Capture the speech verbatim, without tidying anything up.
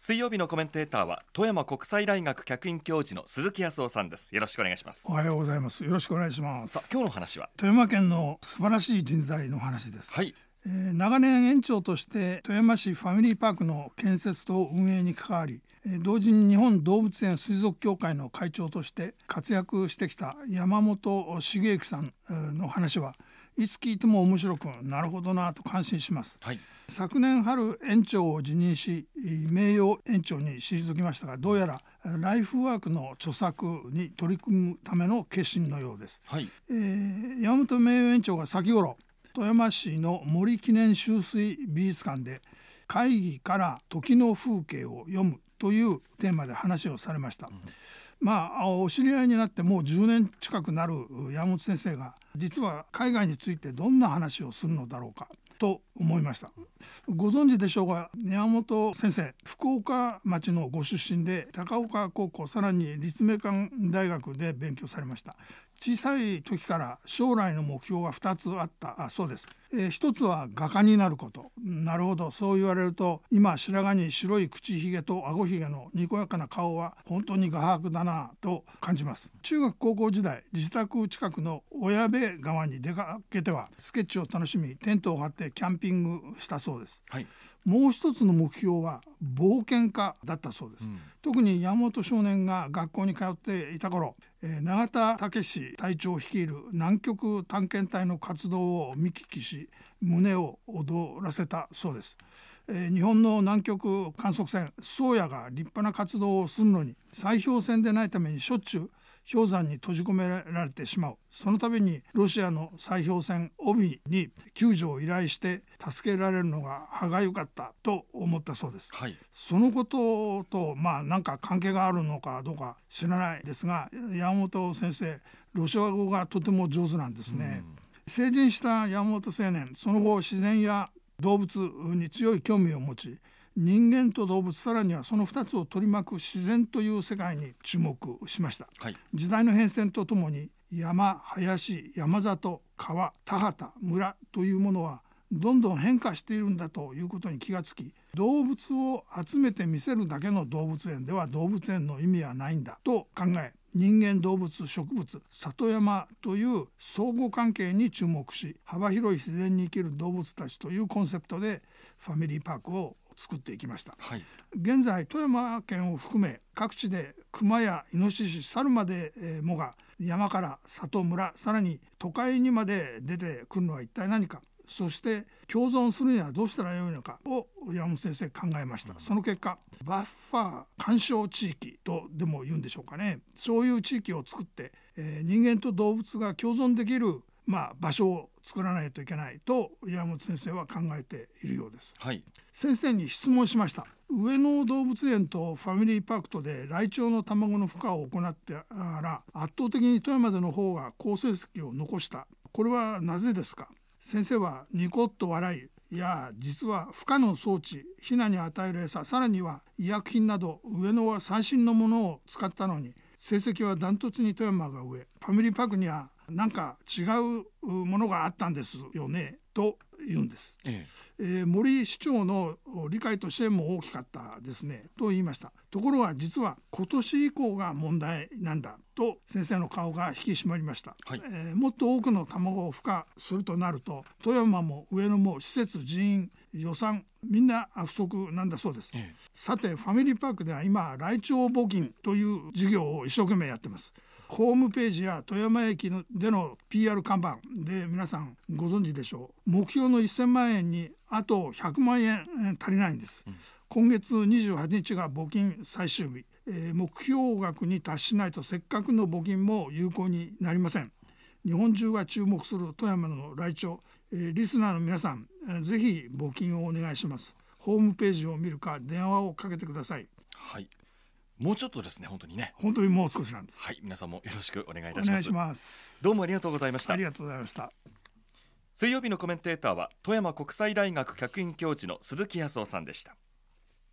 水曜日のコメンテーターは富山国際大学客員教授の鈴木康夫さんです。よろしくお願いします。 おはようございます。よろしくお願いします。 さあ、今日の話は富山県の素晴らしい人材の話です。 はい、 えー、長年園長として富山市ファミリーパークの建設と運営に関わり、えー、同時に日本動物園水族協会の会長として活躍してきた山本茂之さんの話はいつ聞いても面白く、なるほどなと感心します。 はい、 昨年春園長を辞任し名誉園長に退きましたが、どうやらライフワークの著作に取り組むための決心のようです。 はい、 えー、山本名誉園長が先頃富山市の森記念秋水美術館で会議から時の風景を読むというテーマで話をされました。うん、まあ、お知り合いになってもうじゅうねん近くなる山本先生が実は海外についてどんな話をするのだろうかと思いました。ご存知でしょうが、山本先生福岡町のご出身で高岡高校、さらに立命館大学で勉強されました。小さい時から将来の目標がふたつあったそうです。えー、一つは画家になること。なるほど、そう言われると今白髪に白い口ひげと顎ひげのにこやかな顔は本当に画伯だなと感じます。中学高校時代、自宅近くの小矢部川に出かけてはスケッチを楽しみ、テントを張ってキャンピングしたそうです。はい、もう一つの目標は冒険家だったそうです。うん、特に山本少年が学校に通っていた頃、えー、永田武隊長率いる南極探検隊の活動を見聞きし胸を躍らせたそうです。えー、日本の南極観測船宗谷が立派な活動をするのに砕氷船でないためにしょっちゅう氷山に閉じ込められてしまう。その度にロシアの砕氷船帯に救助を依頼して助けられるのが歯がゆかったと思ったそうです。はい、そのこととまあ何か関係があるのかどうか知らないですが、山本先生ロシア語がとても上手なんですね。成人した山本青年、その後自然や動物に強い興味を持ち、人間と動物、さらにはそのふたつを取り巻く自然という世界に注目しました。はい、時代の変遷とともに山、林、山里、川、田畑、村というものはどんどん変化しているんだということに気がつき、動物を集めて見せるだけの動物園では動物園の意味はないんだと考え、人間、動物、植物、里山という相互関係に注目し、幅広い自然に生きる動物たちというコンセプトでファミリーパークを作っていきました。はい、現在富山県を含め各地で熊やイノシシ、猿までもが山から里、村、さらに都会にまで出てくるのは一体何か、そして共存するにはどうしたらよいのかを山本先生考えました。その結果、バッファー干渉地域とでも言うんでしょうかね、そういう地域を作って、えー、人間と動物が共存できる、まあ、場所を作らないといけないと山本先生は考えているようです。はい、先生に質問しました。上野動物園とファミリーパークとでライチョウの卵の孵化を行ってら圧倒的に富山での方が好成績を残した。これはなぜですか。先生はニコッと笑い、いや実は孵化の装置、ヒナに与える餌、さらには医薬品など上野は最新のものを使ったのに成績はダントツに富山が上、ファミリーパークにはなんか違うものがあったんですよねと言うんです。えええー、森市長の理解と支援も大きかったですねと言いました。ところが実は今年以降が問題なんだと先生の顔が引き締まりました。はい、えー、もっと多くの卵を孵化するとなると富山も上野も施設、人員、予算みんな不足なんだそうです。ええ、さてファミリーパークでは今ライチョウ募金という事業を一生懸命やってます。ホームページや富山駅での ピーアール 看板で皆さんご存知でしょう。目標のせんまんえんにあとひゃくまんえん足りないんです。うん、今月にじゅうはちにちが募金最終日、えー、目標額に達しないとせっかくの募金も有効になりません。日本中が注目する富山のライチョウ、えー、リスナーの皆さん、えー、ぜひ募金をお願いします。ホームページを見るか電話をかけてください。 はい、もうちょっとですね。本当にね本当にもう少しなんです。 はい、皆さんもよろしくお願いいたします。 お願いします。 どうもありがとうございました。 ありがとうございました。 水曜日のコメンテーターは富山国際大学客員教授の鈴木康夫さんでした。